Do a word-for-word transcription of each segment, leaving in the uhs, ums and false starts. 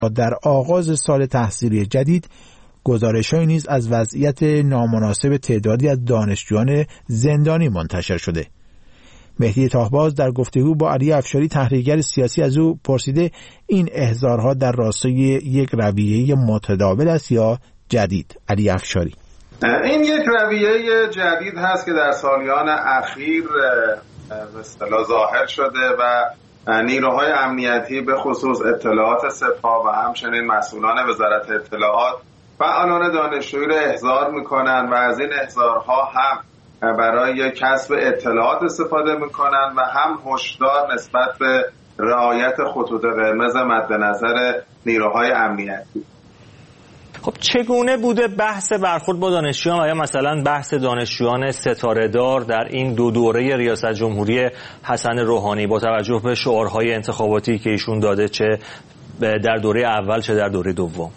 در آغاز سال تحصیلی جدید گزارش‌هایی نیز از وضعیت نامناسب تعدادی از دانشجویان زندانی منتشر شده. مهدی تاهباز در گفتگو با علی افشاری تحلیلگر سیاسی از او پرسیده این احضارها در راستای یک رویه متداول است یا جدید؟ علی افشاری: این یک رویه جدید هست که در سالیان اخیر به اصطلاح ظاهر شده و نیروهای امنیتی به خصوص اطلاعات سپاه و همچنین مسئولان وزارت اطلاعات فعالان دانشجویی را احضار میکنن و از این احضارها هم برای کسب اطلاعات استفاده میکنن و هم هشدار نسبت به رعایت خطوط قرمز مد نظر نیروهای امنیتی. خب چگونه بوده بحث برخورد با دانشجویان؟ آیا مثلا بحث دانشجویان ستاره دار در این دو دوره ریاست جمهوری حسن روحانی با توجه به شعارهای انتخاباتی که ایشون داده، چه در دوره اول چه در دوره دوم؟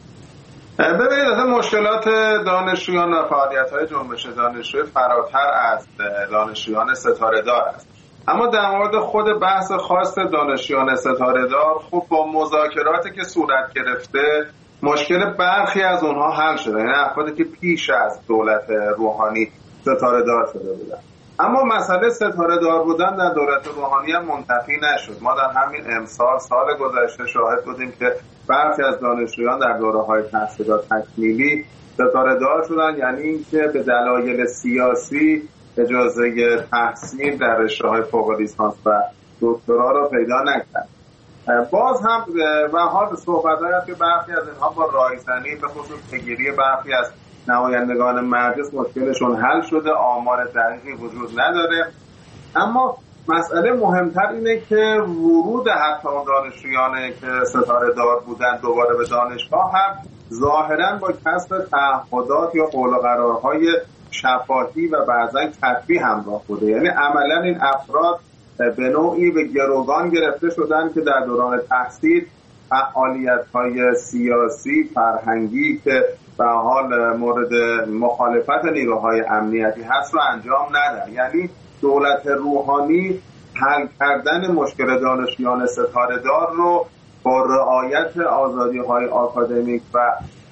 ببینید، مشکلات دانشجویان و فعالیت‌های جنبش دانشجویی فراتر از دانشجویان ستاره دار است. اما در مورد خود بحث خاص دانشجویان ستاره دار، خب با مذاکراتی که صورت گرفته مشکل برخی از اونها حل شده، یعنی افرادی که پیش از دولت روحانی ستاره دار شده بودن. اما مسئله ستاره دار بودن در دولت روحانی هم منتفی نشد. ما در همین امسال سال گذشته شاهد بودیم که برخی از دانشجویان در دوره‌های تحصیلات تکمیلی ستاره دار شدن، یعنی اینکه به دلایل سیاسی اجازه تحصیل در رشته‌های فوق لیسانس و دکترا را پیدا نکرد. باز هم و حال صحبت‌هایی است که برخی از اینها با رایزنی به خصوص پیگیری برخی از نمایندگان مجلس مشکلشون حل شده، آمار دقیقی وجود نداره. اما مسئله مهمتر اینه که ورود حتی اون دانشجویانی که ستاره دار بودن دوباره به دانشگاه هم ظاهراً با کسب تعهدات یا قول و قرارهای شفاهی و بعضاً کتبی همراه بوده. یعنی عملاً این افراد به نوعی به گروگان گرفته شدن که در دوران تحصیل فعالیت‌های سیاسی، فرهنگی که به حال مورد مخالفت نیروهای امنیتی هست رو انجام ندن. یعنی دولت روحانی حل کردن مشکل دانشجویان ستاره دار رو با رعایت آزادی‌های آکادمیک و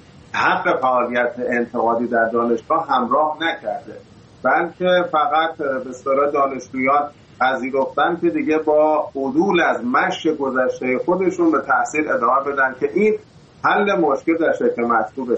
حق فعالیت انتقادی در دانشگاه همراه نکرده، بلکه فقط به اصطلاح دانشجویان پذیرفتن که دیگه با عدول از مشی گذشته خودشون به تحصیل ادامه بدن که این حل مشکل در شکل مطلوبش.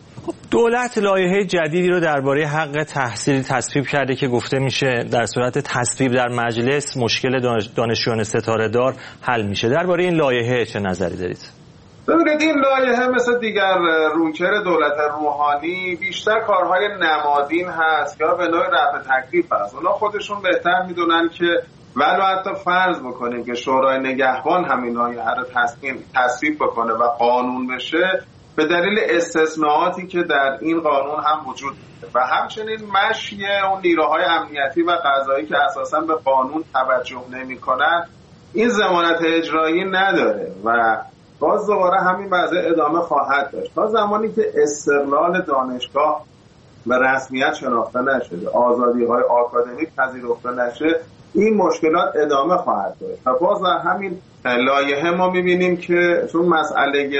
دولت لایحه جدیدی رو درباره حق تحصیل تصویب کرده که گفته میشه در صورت تصویب در مجلس مشکل دانشجویان ستاره دار حل میشه. درباره این لایحه چه نظری دارید؟ ببینید، این لایحه مثل دیگر رویکرد دولت روحانی بیشتر کارهای نمادین هست یا به نوع رفع تکلیف هست. اونا خودشون بهتر میدونن که ولو حتی فرض بکنیم که شورای نگهبان همین لایحه رو تصویب بکنه و قانون بشه، به دلیل استثناءاتی که در این قانون هم وجود داره و همچنین مشی اون نیروهای امنیتی و قضایی که اساساً به قانون توجه نمی‌کنن، این ضمانت اجرایی نداره و باز دوباره همین وضع ادامه خواهد داشت تا زمانی که استقلال دانشگاه به رسمیت شناخته نشده، آزادی‌های آکادمیک پذیرفته نشه، این مشکلات ادامه خواهد داشت. و باز در همین لایحه ما می‌بینیم که چون مسئله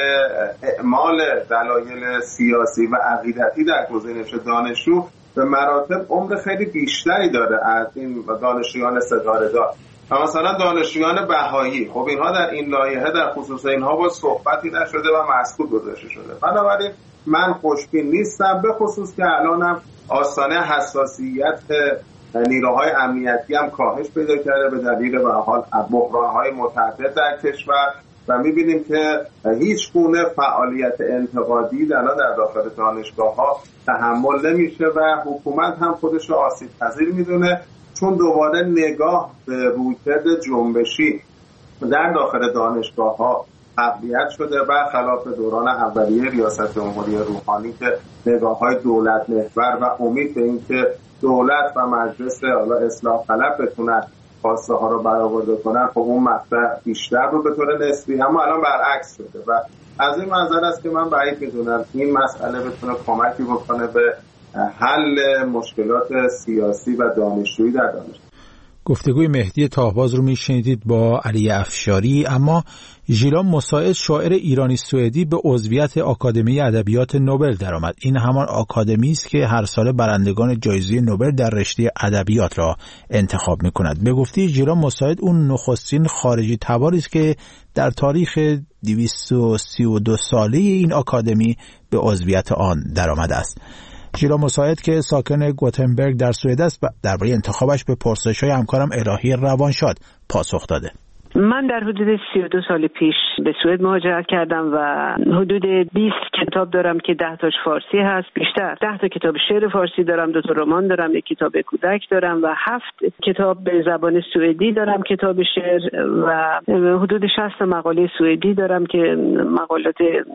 اعمال دلایل سیاسی و عقیدتی در گزینش دانشجو به مراتب عمر خیلی بیشتری داره از این دانشجویان ستاره دار. و مثلا دانشجویان بهایی، خب اینها در این لایحه در خصوص اینها با صحبتی نشده و مسکوت گذاشته شده. بنابراین من خوشبین نیستم، به خصوص که الانم آستانه حساسیت نیروهای امنیتی هم کاهش پیدا کرده به دلیل به حال بحران‌های متعدد در کشور و می‌بینیم که هیچ گونه فعالیت انتقادی در در داخل دانشگاه‌ها تحمل نمیشه و حکومت هم خودش رو آسیب پذیر می‌دونه، چون دوباره نگاه به رویکرد جنبشی در داخل دانشگاه‌ها تقویت شده، برخلاف دوران اولیه ریاست جمهوری روحانی که نگاه‌های دولت محور و امید به اینکه دولت و مجلس اصلاح طلب بتونن خواسته ها رو برآورده کنن، خب اون مقطع بیشتر رو به طور نسبی، اما الان برعکس شده و از این منظر است که من بعید می‌دونم این مسئله بتونه کمکی بکنه به حل مشکلات سیاسی و دانشجویی در دانشگاه. گفتگوی مهدی تاهباز رو میشنیدید با علی افشاری. اما ژیلان مساعد شاعر ایرانی سوئدی به عضویت آکادمی ادبیات نوبل درآمد. این همان آکادمی است که هر سال برندگان جایزه نوبل در رشته ادبیات را انتخاب می‌کند. به گفته ژیلان مساعد اون نخستین خارجی تباری است که در تاریخ دویست و سی و دو ساله این آکادمی به عضویت آن درآمده است. ژیلان مساعد که ساکن گوتنبرگ در سوئد است درباره انتخابش به پرسش‌های همکارم الهی روانشاد پاسخ داده. من در حدود سی و دو سال پیش به سوئد مهاجرت کردم و حدود بیست کتاب دارم که ده تاش فارسی هست، بیشتر ده تا کتاب شعر فارسی دارم، دو تا رمان دارم، یک کتاب کودک دارم و هفت کتاب به زبان سوئدی دارم کتاب شعر و حدود شصت مقاله سوئدی دارم که مقالات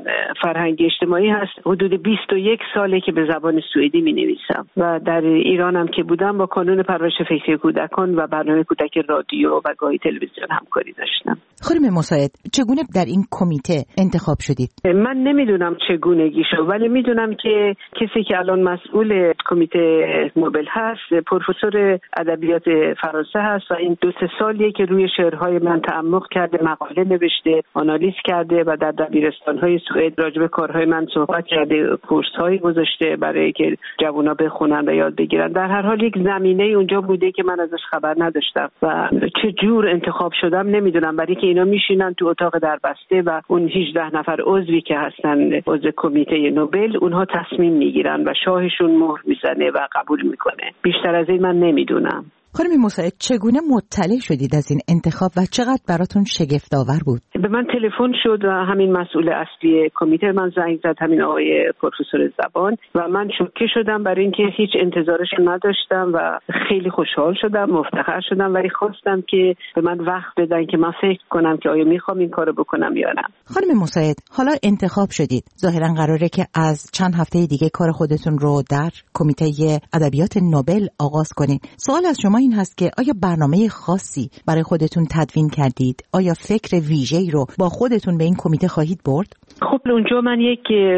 فرهنگی اجتماعی هست. حدود بیست و یک ساله که به زبان سوئدی می‌نویسم و در ایرانم که بودم با کانون پرورش فکری کودکان و برنامه کودک رادیو و گاهی تلویزیون همکاری داشتم. خانم مساعد، چگونه در این کمیته انتخاب شدید؟ من نمیدونم چگونگی شد، ولی میدونم که کسی که الان مسئول کمیته نوبل هست پروفسور ادبیات فرانسه هست و این دو سه سالیه که روی شعرهای من تعمق کرده، مقاله نوشته، آنالیز کرده و در دبیرستان‌های سوئد راجع به کارهای من صحبت کرده، کورس‌هایی گذاشته برای که جوونا بخونن و یاد بگیرن. در هر حال یک زمینه اونجا بوده که من ازش خبر نداشتم و چه جور انتخاب شدم نمیدونم، برای که اینا میشینن تو اتاق در بسته و اون هجده نفر عضوی که هستن عضو کمیته نوبل اونها تصمیم میگیرن و شاهشون مهر میزنه و قبول میکنه. بیشتر از این من نمیدونم. خانم مساعد، چگونه مطلع شدید از این انتخاب و چقدر براتون شگفت‌آور بود؟ به من تلفن شد و همین مسئول اصلی کمیته من زنگ زد، همین آقای پروفسور زبان، و من شوکه شدم برای اینکه هیچ انتظارش نداشتم و خیلی خوشحال شدم، مفتخر شدم، ولی خواستم که به من وقت بدن که من فکر کنم که آیا میخوام این کارو بکنم یا نه. خانم مساعد، حالا انتخاب شدید، ظاهرا قراره که از چند هفته دیگه کار خودتون رو در کمیته ادبیات نوبل آغاز کنین. سوال از شما این هست که آیا برنامه خاصی برای خودتون تدوین کردید؟ آیا فکر ویژه‌ای رو با خودتون به این کمیته خواهید برد؟ خب اونجا من یک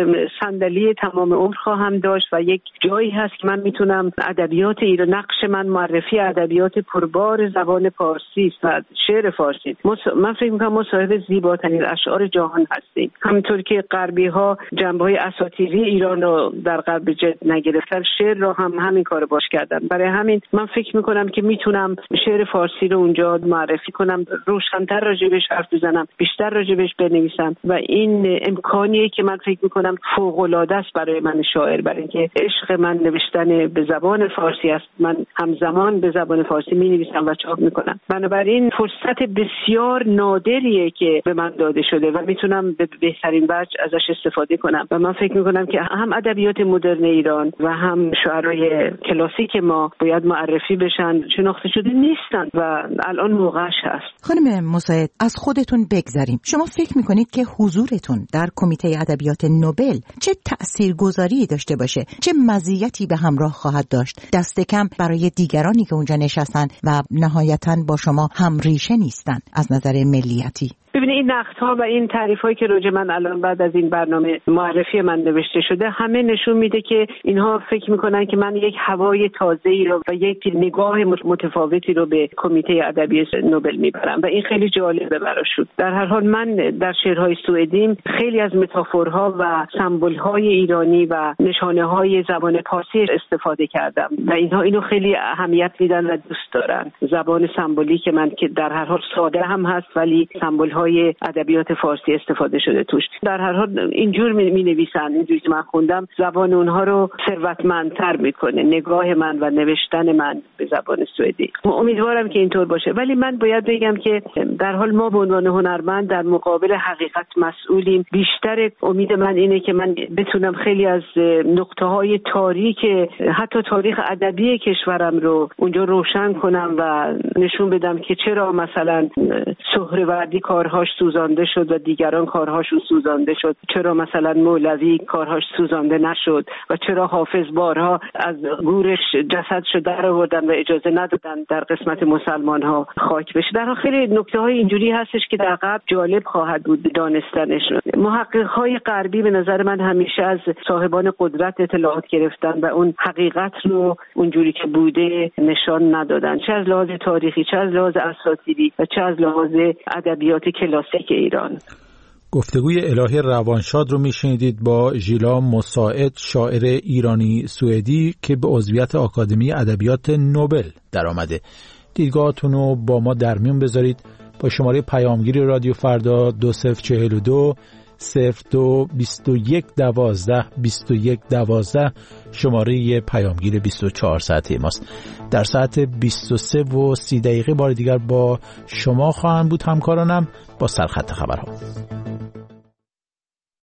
صندلی تمام عمر خواهم داشت و یک جایی هست که من میتونم ادبیات ایران، نقش من معرفی ادبیات پربار زبان فارسی و شعر فارسی. من فکر میکنم ما صاحب زیباترین اشعار جهان هستیم. همونطور که غربی ها جنبه‌های اساطیری ایران رو در غرب جد نگرفتن، شعر رو هم همین کارو باش کردن. برای همین من فکر میکنم که میتونم شعر فارسی رو اونجا معرفی کنم، روشن‌تر راجبش حرف بزنم، بیشتر راجبش بنویسم و این امکانیه که من فکر میکنم فوق‌العاده است برای من شاعر، برای اینکه عشق من نوشتن به زبان فارسی است. من همزمان به زبان فارسی می‌نویسم و چاپ میکنم. بنابراین فرصت بسیار نادریه که به من داده شده و میتونم به بهترین وجه ازش استفاده کنم و من فکر میکنم که هم ادبیات مدرن ایران و هم شاعرای کلاسیک ما باید معرفی بشن، شناخته شده نیستن و الان موقعش هست. خانم مساعد، از خودتون بگذریم. شما فکر میکنید که حضورتون در کمیته ادبیات نوبل چه تاثیرگذاری داشته باشه؟ چه مزیتی به همراه خواهد داشت؟ دست کم برای دیگرانی که اونجا نشستن و نهایتاً با شما هم ریشه نیستن از نظر ملیتی. ببینید این نقدها و این تعریف‌هایی که راجع من الان بعد از این برنامه معرفی من نوشته شده همه نشون میده که اینها فکر میکنن که من یک هوای تازه‌ای رو و یک نگاه متفاوتی رو به کمیته ادبی نوبل میبرم و این خیلی جالبه براشون. در هر حال من در شعرهای سوئدیم خیلی از متافورها و سمبول‌های ایرانی و نشانه‌های زبان پارسی استفاده کردم و اینها اینو خیلی اهمیت میدن و دوست دارن. زبان سمبولیک من که در هر حال ساده هم هست ولی سمبول‌ها ادبیات فارسی استفاده شده توش. در هر حال اینجور می نویسن، اینجوری که من خوندم زبان اونها رو ثروتمندتر میکنه، نگاه من و نوشتن من به زبان سوئدی. امیدوارم که اینطور باشه، ولی من باید بگم که در حال ما به عنوان هنرمند در مقابل حقیقت مسئولیم. بیشتر امید من اینه که من بتونم خیلی از نقطه های تاریک حتی تاریخ ادبی کشورم رو اونجا روشن کنم و نشون بدم که چرا مثلا سهروردی کارها کارهاش سوزانده شد و دیگران کارهاشون سوزانده شد؟ چرا مثلا مولوی کارهاش سوزانده نشد و چرا حافظ بارها از گورش جسدشو در آوردن و اجازه ندادن در قسمت مسلمان ها خاک بشه؟ در خیلی نکته های اینجوری هستش که در قبل جالب خواهد بود دانستنش. محقق های غربی به نظر من همیشه از صاحبان قدرت اطلاعات گرفتن و اون حقیقت رو اونجوری که بوده نشان ندادن، چه از لحاظ تاریخی، چه از لحاظ اساطیری و چه از لحاظ ادبیات کلاسیک ایران. گفتگوی الهی روانشاد رو میشنیدید با ژیلا مساعد، شاعر ایرانی سوئدی که به عضویت آکادمی ادبیات نوبل درآمده. دیدگاهاتون رو با ما در میون بذارید با شماره پیامگیر رادیو فردا دو صفر چهل و دو صفر دو بیست و یک دوازده بیست و یک دوازده شماره پیامگیر بیست و چهار ساعته ماست. در ساعت بیست و سه و سی دقیقه بار دیگر با شما خواهم بود همکارانم با سرخط خبرها.